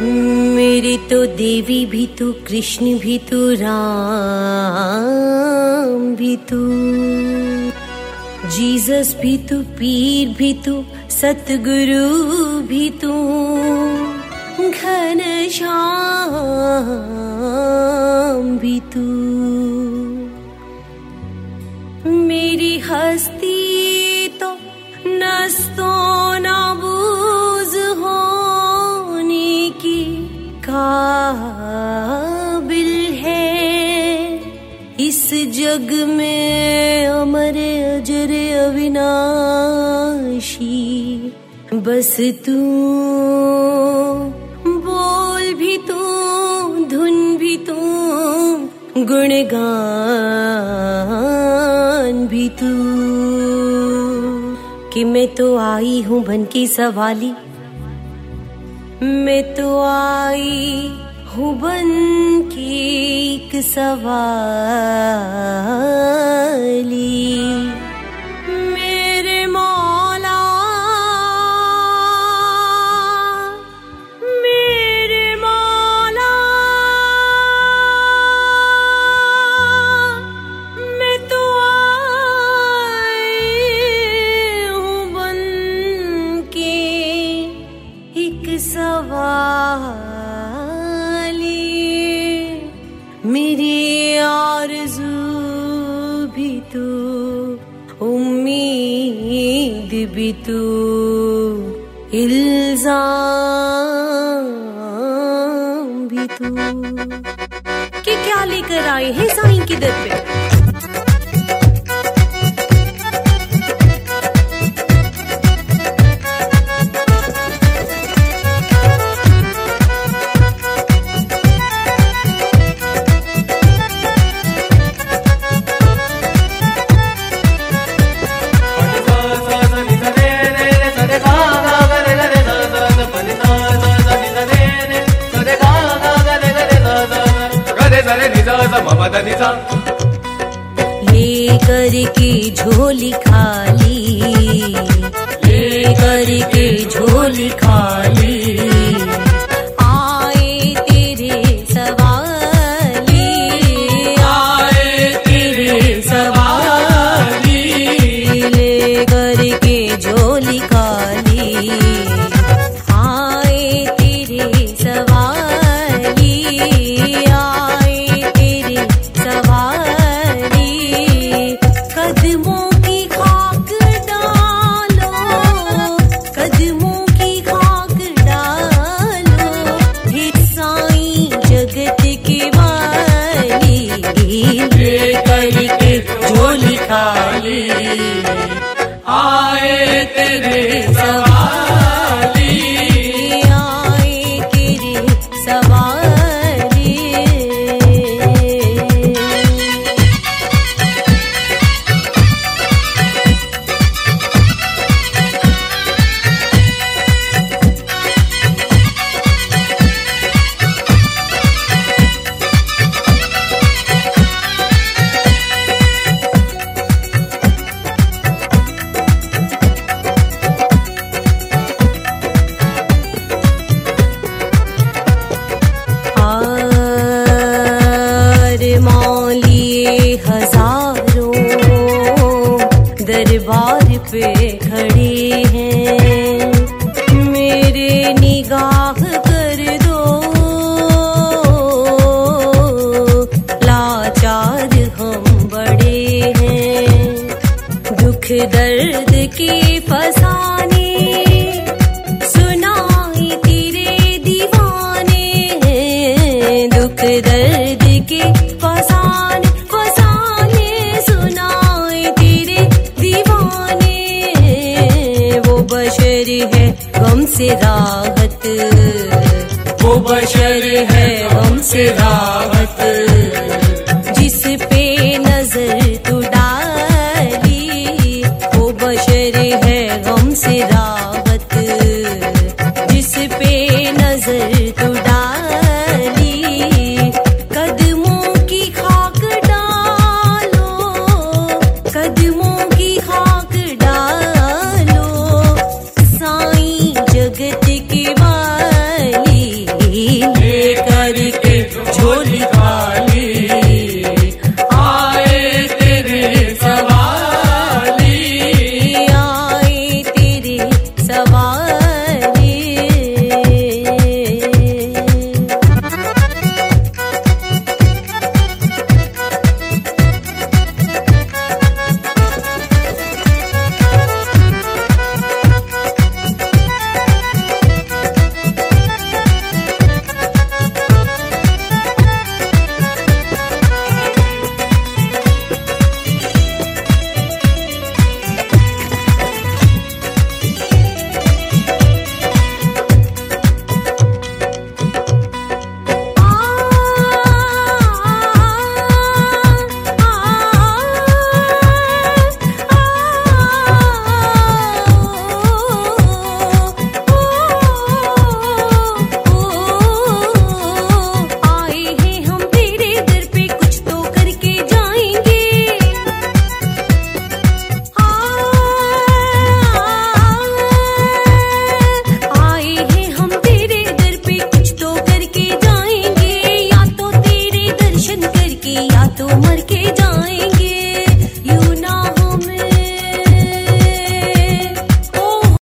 मेरी तो देवी भी तू, कृष्ण भी तू, राम भी तू, जीसस भी तू, पीर भी तू, सतगुरु भी तू, घनश्याम भी तू। मेरी हस्ती तो नस्तो नाबूज होने की काबिल है, इस जग में अमर अजर अविनाशी बस तू। बोल भी तू, धुन भी तू, गुणगान भी तू। कि मैं तो आई हूँ बन की सवाली, मैं तो आई हूँ बन की एक सवाली। मेरे मौला, मेरे मौला, मैं तो आई हूँ बन के एक सवाली। मेरी आरज़ू भी तू, उम्मीद भी तू, इल्जाम भी तू। कि क्या लेकर आए हैं साईं की दर पे? लेकर के झोली खाली, लेकर के झोली खाली, आए तेरे सवाली, आए तेरे सवाली। लेकर के झोली खाली, आए तेरे सवाली, आए तेरे सवारी। कदमों की खाक डालो, कदमों की खाक डालो, हे साईं जगत की वाली। लेकर के झोली खाली, आए तेरे सवाली, आए तेरे सवारी। मौलिए हजारों दरबार पे खड़े हैं, मेरे निगाह कर दो, लाचार हम बड़े हैं। दुख दर्द के फसाने सुनाए तेरे दीवाने हैं, दुख दर्द के फसाने फसाने सुनाए तेरे दीवाने। वो बशर है गम से राहत, वो बशर है गम से राहत, जिस पे नजर तू डाली। वो बशर है गम से राहत, जिस पे नजर तू डाली। कदमों की खाक डालो, कदमों की खाक डालो, साईं जगत की वाली। सवारे। या तो मर के जाएंगे।